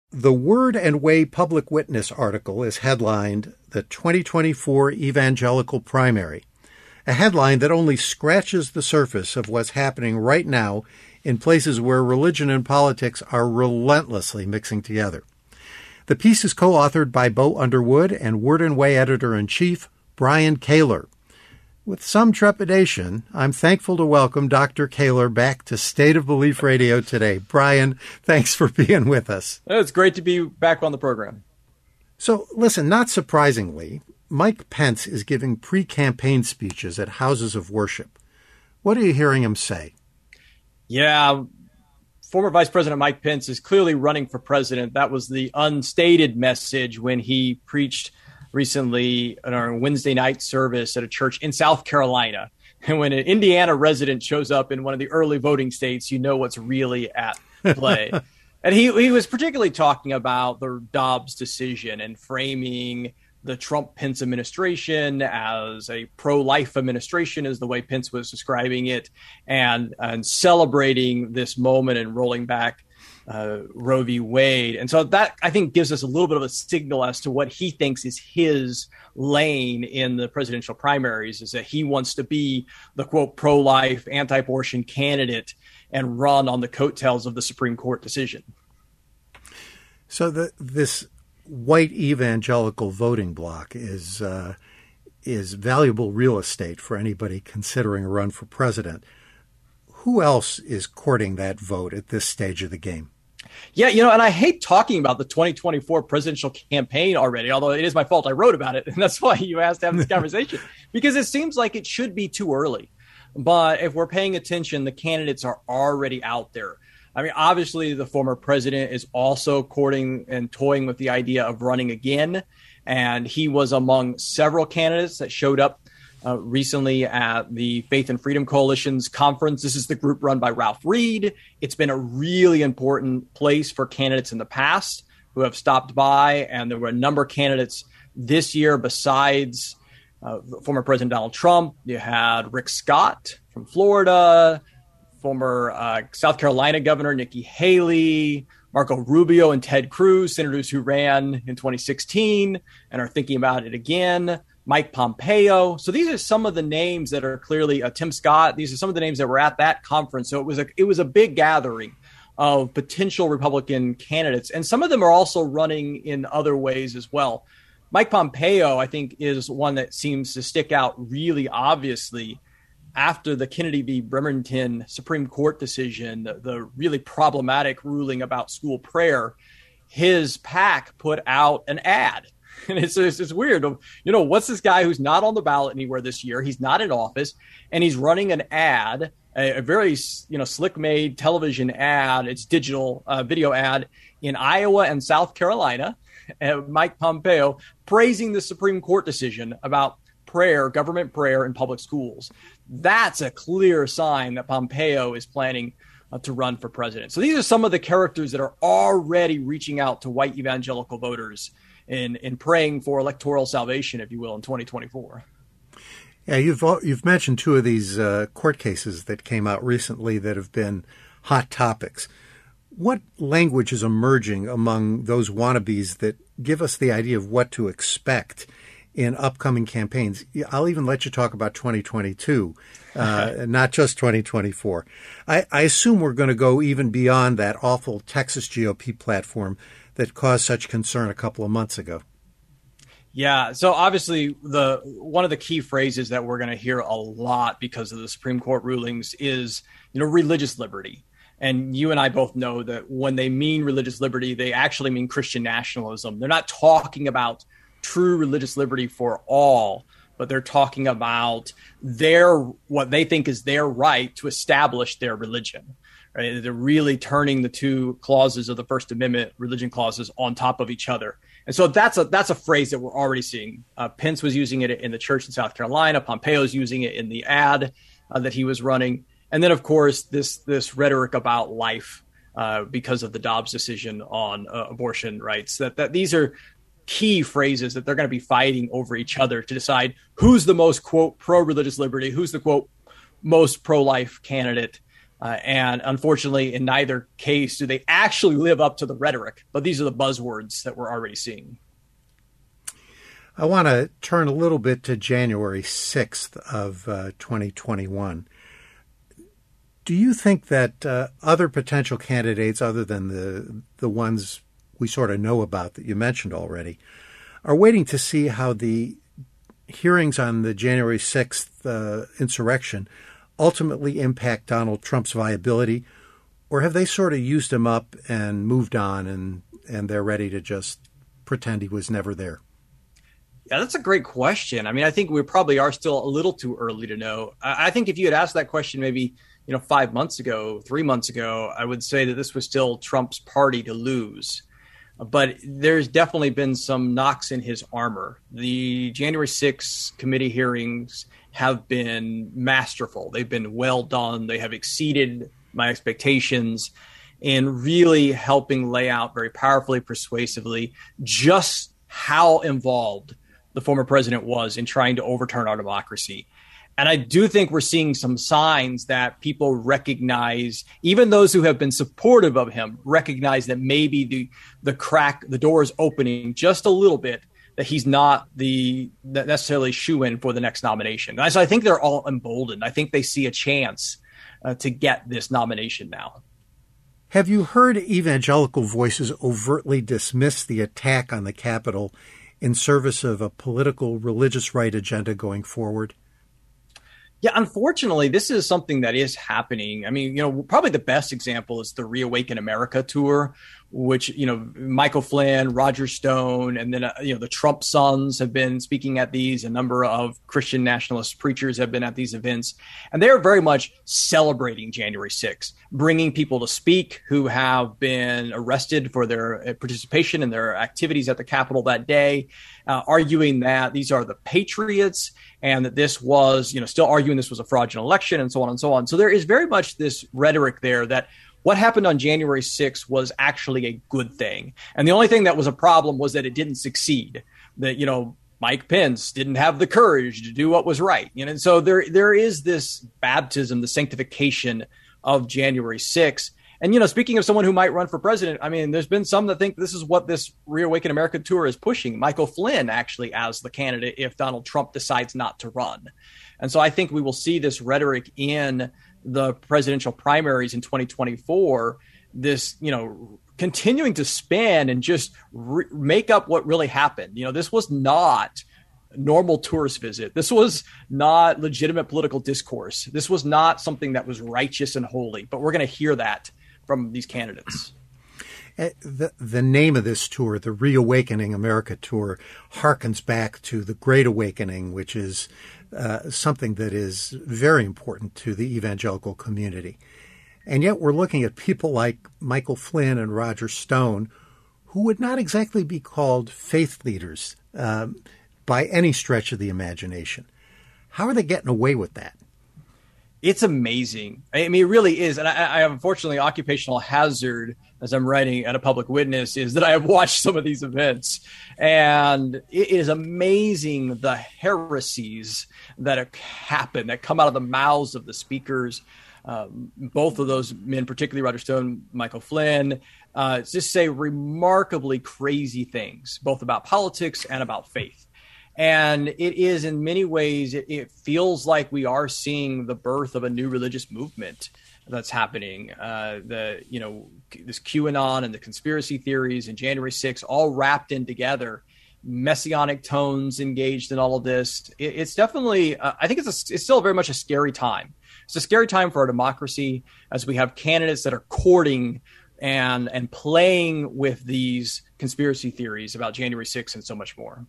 The Word and Way Public Witness article is headlined The 2024 Evangelical Primary, a headline that only scratches the surface of what's happening right now in places where religion and politics are relentlessly mixing together. The piece is co-authored by Bo Underwood and Word and Way Editor-in-Chief Brian Kaler. With some trepidation, I'm thankful to welcome Dr. Kaler back to State of Belief Radio today. Brian, thanks for being with us. It's great to be back on the program. So, listen, not surprisingly, Mike Pence is giving pre-campaign speeches at houses of worship. What are you hearing him say? Yeah, former Vice President Mike Pence is clearly running for president. That was the unstated message when he preached recently in our Wednesday night service at a church in South Carolina. And when an Indiana resident shows up in one of the early voting states, you know what's really at play. And he was particularly talking about the Dobbs decision and framing the Trump-Pence administration as a pro-life administration, is the way Pence was describing it, and celebrating this moment and rolling back Roe v. Wade. And so that, I think, gives us a little bit of a signal as to what he thinks is his lane in the presidential primaries, is that he wants to be the, quote, pro-life, anti-abortion candidate and run on the coattails of the Supreme Court decision. So this white evangelical voting bloc is valuable real estate for anybody considering a run for president. Who else is courting that vote at this stage of the game? Yeah, and I hate talking about the 2024 presidential campaign already, although it is my fault. I wrote about it, and that's why you asked to have this conversation, because it seems like it should be too early. But if we're paying attention, the candidates are already out there. I mean, obviously, the former president is also courting and toying with the idea of running again, and he was among several candidates that showed up recently at the Faith and Freedom Coalition's conference. This is the group run by Ralph Reed. It's been a really important place for candidates in the past who have stopped by, and there were a number of candidates this year besides former President Donald Trump. You had Rick Scott from Florida, former South Carolina Governor Nikki Haley, Marco Rubio and Ted Cruz, senators who ran in 2016 and are thinking about it again. Mike Pompeo. So these are some of the names that are clearly Tim Scott. These are some of the names that were at that conference. So it was a big gathering of potential Republican candidates. And some of them are also running in other ways as well. Mike Pompeo, I think, is one that seems to stick out really obviously after the Kennedy v. Bremerton Supreme Court decision, the really problematic ruling about school prayer. His PAC put out an ad. And it's weird. What's this guy who's not on the ballot anywhere this year? He's not in office, and he's running an ad, a very, slick-made television ad. It's digital video ad in Iowa and South Carolina. Mike Pompeo praising the Supreme Court decision about prayer, government prayer in public schools. That's a clear sign that Pompeo is planning to run for president. So these are some of the characters that are already reaching out to white evangelical voters in praying for electoral salvation, if you will, in 2024. Yeah, you've mentioned two of these court cases that came out recently that have been hot topics. What language is emerging among those wannabes that give us the idea of what to expect in upcoming campaigns? I'll even let you talk about 2022, not just 2024. I assume we're going to go even beyond that awful Texas GOP platform that caused such concern a couple of months ago. Yeah. So obviously one of the key phrases that we're going to hear a lot because of the Supreme Court rulings is, religious liberty. And you and I both know that when they mean religious liberty, they actually mean Christian nationalism. They're not talking about true religious liberty for all, but they're talking about what they think is their right to establish their religion. Right? They're really turning the two clauses of the First Amendment, religion clauses, on top of each other. And so that's a phrase that we're already seeing. Pence was using it in the church in South Carolina. Pompeo's using it in the ad that he was running. And then, of course, this rhetoric about life because of the Dobbs decision on abortion rights, that these are key phrases that they're going to be fighting over each other to decide who's the most, quote, pro-religious liberty, who's the, quote, most pro-life candidate. And unfortunately, in neither case do they actually live up to the rhetoric. But these are the buzzwords that we're already seeing. I want to turn a little bit to January 6th of 2021. Do you think that other potential candidates, other than the ones we sort of know about that you mentioned already, are waiting to see how the hearings on the January 6th insurrection ultimately impact Donald Trump's viability? Or have they sort of used him up and moved on and they're ready to just pretend he was never there? Yeah, that's a great question. I mean, I think we probably are still a little too early to know. I think if you had asked that question maybe 5 months ago, 3 months ago, I would say that this was still Trump's party to lose. But there's definitely been some knocks in his armor. The January 6th committee hearings have been masterful. They've been well done. They have exceeded my expectations in really helping lay out very powerfully, persuasively, just how involved the former president was in trying to overturn our democracy. And I do think we're seeing some signs that people recognize, even those who have been supportive of him, recognize that maybe the door is opening just a little bit, that he's not the necessarily shoo-in for the next nomination. And so I think they're all emboldened. I think they see a chance to get this nomination now. Have you heard evangelical voices overtly dismiss the attack on the Capitol in service of a political religious right agenda going forward? Yeah, unfortunately, this is something that is happening. I mean, probably the best example is the Reawaken America tour, which, Michael Flynn, Roger Stone, and then, the Trump sons have been speaking at these. A number of Christian nationalist preachers have been at these events. And they're very much celebrating January 6th, bringing people to speak who have been arrested for their participation in their activities at the Capitol that day, arguing that these are the patriots and that this was, still arguing this was a fraudulent election and so on and so on. So there is very much this rhetoric there that what happened on January 6th was actually a good thing. And the only thing that was a problem was that it didn't succeed, that, Mike Pence didn't have the courage to do what was right. And so there is this baptism, the sanctification of January 6th. And, speaking of someone who might run for president, I mean, there's been some that think this is what this Reawaken America tour is pushing. Michael Flynn actually as the candidate if Donald Trump decides not to run. And so I think we will see this rhetoric in the presidential primaries in 2024, this, continuing to spin and just make up what really happened. This was not normal tourist visit. This was not legitimate political discourse. This was not something that was righteous and holy, but we're going to hear that from these candidates. The name of this tour, the Reawakening America tour, harkens back to the Great Awakening, which is something that is very important to the evangelical community. And yet we're looking at people like Michael Flynn and Roger Stone, who would not exactly be called faith leaders by any stretch of the imagination. How are they getting away with that? It's amazing. I mean, it really is. And I have, unfortunately, occupational hazard as I'm writing at a public witness is that I have watched some of these events. And it is amazing the heresies that happen, that come out of the mouths of the speakers. Both of those men, particularly Roger Stone, Michael Flynn, just say remarkably crazy things, both about politics and about faith. And it is in many ways, it feels like we are seeing the birth of a new religious movement that's happening. This QAnon and the conspiracy theories and January 6th all wrapped in together, messianic tones engaged in all of this. It's definitely, I think it's still very much a scary time. It's a scary time for our democracy as we have candidates that are courting and playing with these conspiracy theories about January 6th and so much more.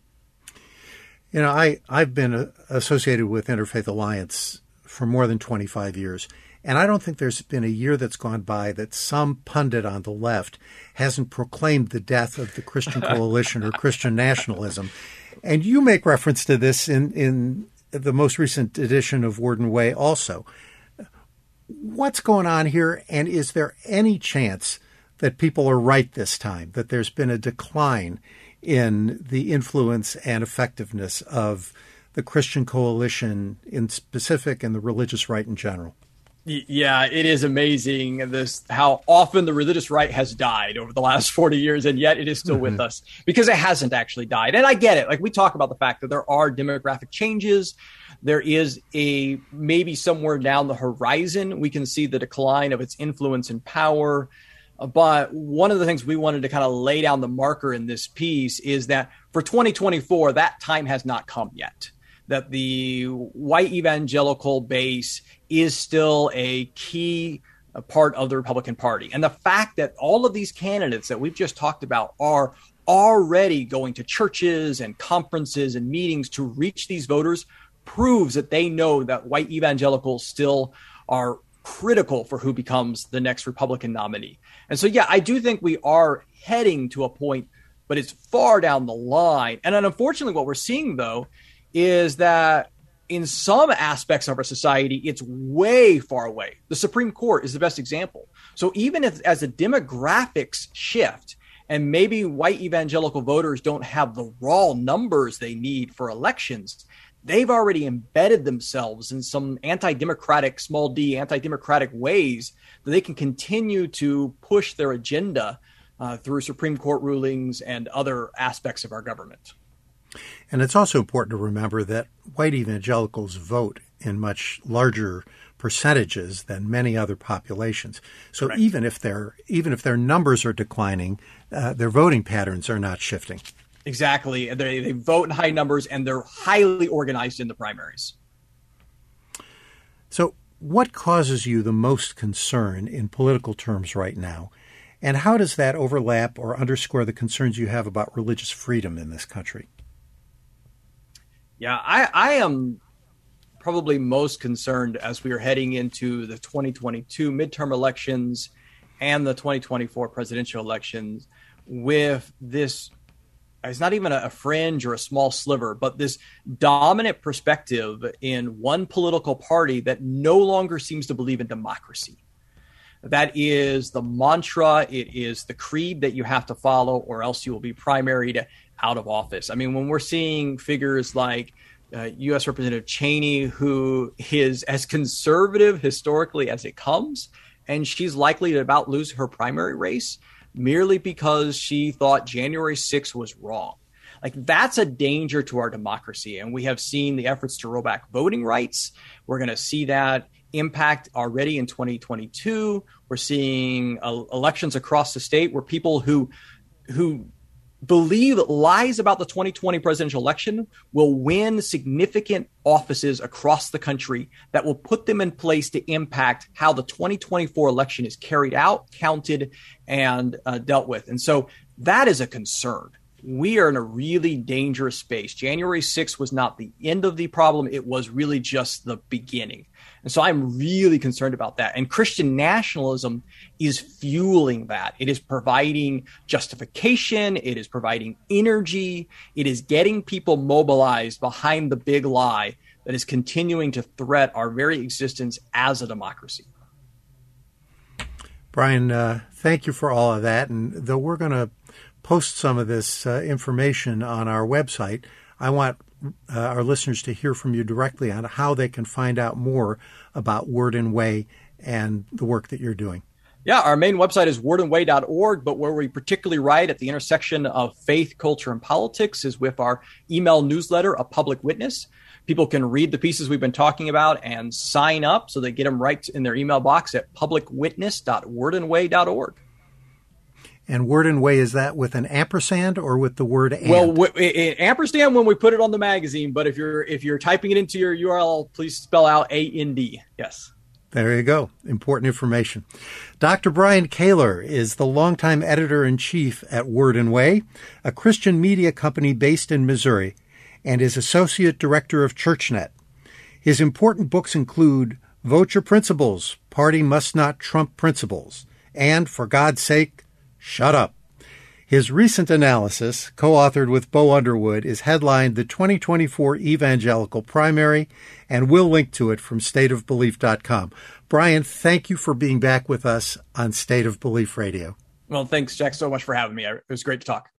I've been associated with Interfaith Alliance for more than 25 years, and I don't think there's been a year that's gone by that some pundit on the left hasn't proclaimed the death of the Christian Coalition or Christian nationalism. And you make reference to this in the most recent edition of Word and Way also. What's going on here, and is there any chance that people are right this time, that there's been a decline in the influence and effectiveness of the Christian Coalition in specific and the religious right in general? Yeah, it is amazing how often the religious right has died over the last 40 years, and yet it is still with us because it hasn't actually died. And I get it. Like, we talk about the fact that there are demographic changes. There is maybe somewhere down the horizon, we can see the decline of its influence and power. But one of the things we wanted to kind of lay down the marker in this piece is that for 2024, that time has not come yet. That the white evangelical base is still a key part of the Republican Party. And the fact that all of these candidates that we've just talked about are already going to churches and conferences and meetings to reach these voters proves that they know that white evangelicals still are critical for who becomes the next Republican nominee. And so, yeah, I do think we are heading to a point, but it's far down the line. And unfortunately, what we're seeing, though, is that in some aspects of our society, it's way far away. The Supreme Court is the best example. So even if as the demographics shift and maybe white evangelical voters don't have the raw numbers they need for elections, they've already embedded themselves in some anti-democratic, small d, anti-democratic ways that they can continue to push their agenda through Supreme Court rulings and other aspects of our government. And it's also important to remember that white evangelicals vote in much larger percentages than many other populations. So Correct. even if their numbers are declining, their voting patterns are not shifting. Exactly. They vote in high numbers, and they're highly organized in the primaries. So what causes you the most concern in political terms right now? And how does that overlap or underscore the concerns you have about religious freedom in this country? Yeah, I am probably most concerned as we are heading into the 2022 midterm elections and the 2024 presidential elections with this. It's not even a fringe or a small sliver, but this dominant perspective in one political party that no longer seems to believe in democracy. That is the mantra. It is the creed that you have to follow, or else you will be primaried out of office. I mean, when we're seeing figures like U.S. Representative Cheney, who is as conservative historically as it comes, and she's likely to about lose her primary race merely because she thought January 6th was wrong. Like, that's a danger to our democracy. And we have seen the efforts to roll back voting rights. We're going to see that impact already in 2022. We're seeing elections across the state where people who believe lies about the 2020 presidential election will win significant offices across the country that will put them in place to impact how the 2024 election is carried out, counted, and dealt with. And so that is a concern. We are in a really dangerous space. January 6th was not the end of the problem. It was really just the beginning. And so I'm really concerned about that. And Christian nationalism is fueling that. It is providing justification. It is providing energy. It is getting people mobilized behind the big lie that is continuing to threat our very existence as a democracy. Brian, thank you for all of that. And though we're going to post some of this information on our website, I want our listeners to hear from you directly on how they can find out more about Word and Way and the work that you're doing. Yeah, our main website is wordandway.org, but where we particularly write at the intersection of faith, culture, and politics is with our email newsletter, A Public Witness. People can read the pieces we've been talking about and sign up so they get them right in their email box at publicwitness.wordandway.org. And Word and Way, is that with an ampersand or with the word and? Well, ampersand when we put it on the magazine, but if you're typing it into your URL, please spell out AND. Yes. There you go. Important information. Dr. Brian Kaler is the longtime editor-in-chief at Word and Way, a Christian media company based in Missouri, and is associate director of ChurchNet. His important books include Vote Your Principles, Party Must Not Trump Principles, and For God's Sake, Shut Up. His recent analysis, co-authored with Bo Underwood, is headlined The 2024 Evangelical Primary, and we'll link to it from stateofbelief.com. Brian, thank you for being back with us on State of Belief Radio. Well, thanks, Jack, so much for having me. It was great to talk.